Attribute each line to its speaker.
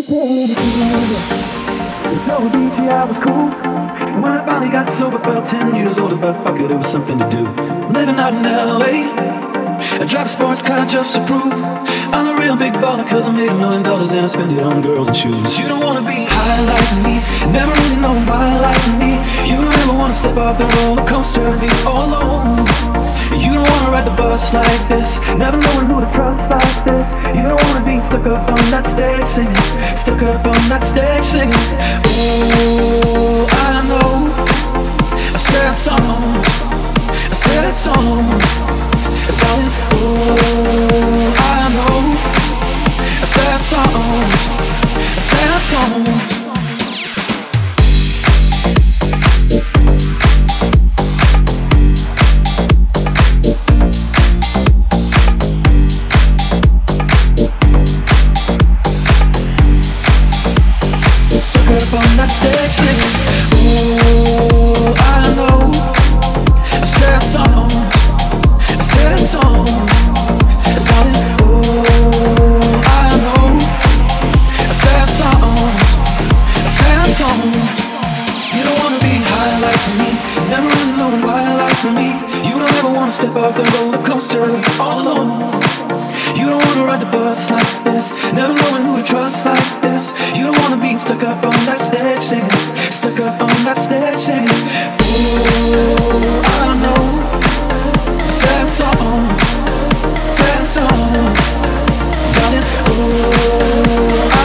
Speaker 1: No DJ, I was cool. And when I finally got sober, felt 10 years older, but fuck it, it was something to do. Living out in LA, I drive a sports car just to prove I'm a real big baller, cause I made $1 million and I spend it on girls and shoes. You don't wanna be high like me, never really know why like me. You don't ever wanna step off the roller coaster and be all alone. You don't wanna ride the bus like this, never knowing who to trust like this. You don't wanna be stuck up on that stage singing, stuck up on that stage singing. Oh, I know a sad song, a sad song, darling. Oh, I know a sad song, a sad song. Step off the roller coaster all alone. You don't wanna ride the bus like this, never knowing who to trust like this. You don't wanna be stuck up on that stage singing, stuck up on that stage singing. Oh, I know a sad song, darling. Oh,